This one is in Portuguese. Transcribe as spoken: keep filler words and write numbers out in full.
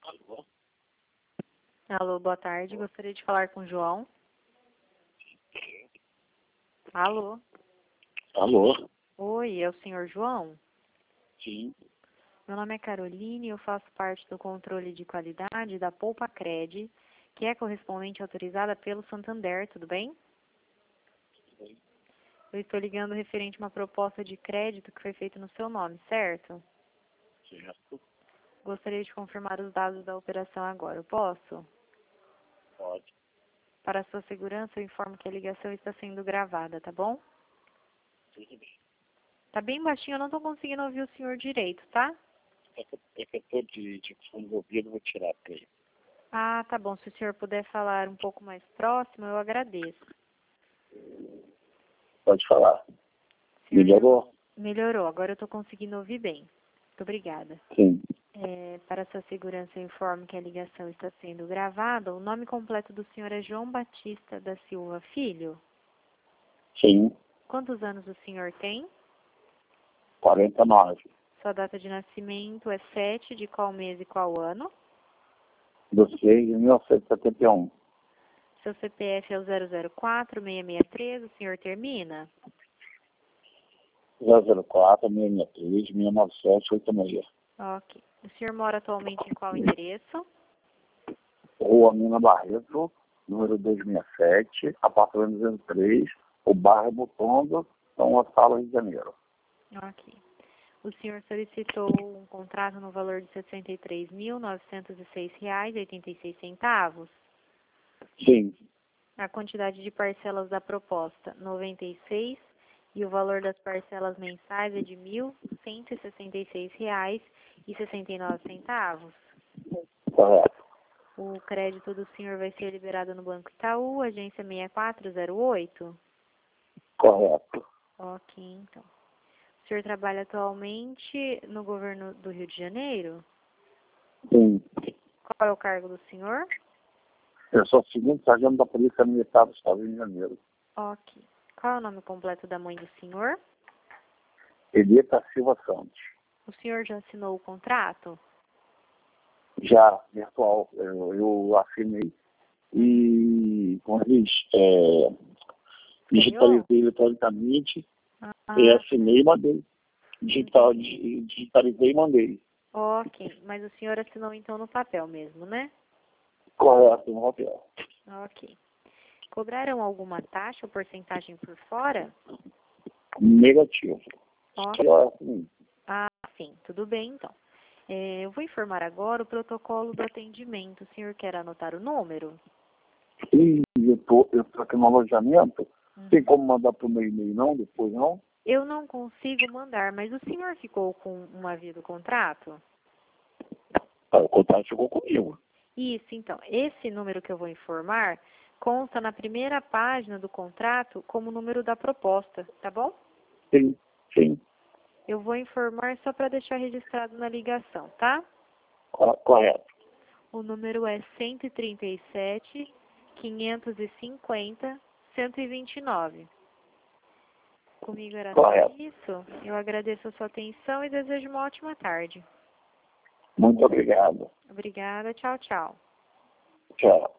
Alô? Alô, boa tarde. Gostaria de falar com o João. Alô? Alô? Oi, é o senhor João? Sim. Meu nome é Caroline e eu faço parte do controle de qualidade da Poupa Cred, que é correspondente autorizada pelo Santander, tudo bem? Oi. Eu estou ligando referente a uma proposta de crédito que foi feita no seu nome, certo? Certo. Gostaria de confirmar os dados da operação agora. Eu posso? Pode. Para a sua segurança, eu informo que a ligação está sendo gravada, tá bom? Tudo bem. Tá bem baixinho, eu não estou conseguindo ouvir o senhor direito, tá? É que, é que eu tô de, de fundo do ouvido, vou tirar pra ele. Ah, tá bom. Se o senhor puder falar um pouco mais próximo, eu agradeço. Pode falar. Senhor, Melhorou? melhorou. Agora eu estou conseguindo ouvir bem. Muito obrigada. Sim. É, para sua segurança, eu informo que a ligação está sendo gravada. O nome completo do senhor é João Batista da Silva Filho. Sim. Quantos anos o senhor tem? quarenta e nove. Sua data de nascimento é sete de qual mês e qual ano? Do seis de mil novecentos e setenta e um. Seu C P F é o zero zero quatro, seis seis três, o senhor termina? zero zero quatro, seis seis três, seis nove sete, oito seis. Ok. O senhor mora atualmente em qual endereço? Rua Mina Barreto, número duzentos e sessenta e sete, apartamento duzentos e três, o bairro Mutombo, São Gonçalo, Rio de Janeiro. Ok. O senhor solicitou um contrato no valor de sessenta e três mil, novecentos e seis reais e oitenta e seis centavos. Sim. A quantidade de parcelas da proposta, noventa e seis, e o valor das parcelas mensais é de mil cento e sessenta e seis reais e sessenta e nove centavos. Correto. O crédito do senhor vai ser liberado no Banco Itaú, agência seis quatro zero oito. Correto. Ok, então. O senhor trabalha atualmente no governo do Rio de Janeiro? Sim. Qual é o cargo do senhor? Eu sou o segundo sargento da Polícia Militar do Estado do Rio de Janeiro. Ok. Qual é o nome completo da mãe do senhor? Elieta Silva Santos. O senhor já assinou o contrato? Já, virtual, eu, eu assinei e com eles é, digitalizei eletronicamente Ah, e assinei e mandei. Digital, entendi. digitalizei e mandei. Ok, mas o senhor assinou então no papel mesmo, né? Correto, no papel. Ok. Cobraram alguma taxa ou porcentagem por fora? Negativo. Ok. Só assim. Ah, sim, tudo bem então. É, eu vou informar agora o protocolo do atendimento. O senhor quer anotar o número? E eu tô, eu tô aqui no alojamento. Uhum. Tem como mandar pro meu e-mail não? Depois não? Eu não consigo mandar, mas o senhor ficou com uma via do contrato? Ah, o contato chegou comigo. Isso, então. Esse número que eu vou informar consta na primeira página do contrato como número da proposta, tá bom? Sim, sim. Eu vou informar só para deixar registrado na ligação, tá? Correto. O número é cento e trinta e sete, quinhentos e cinquenta, cento e vinte e nove. Comigo era só Correto. isso. Eu agradeço a sua atenção e desejo uma ótima tarde. Muito obrigado. Obrigada. Tchau, tchau. Tchau.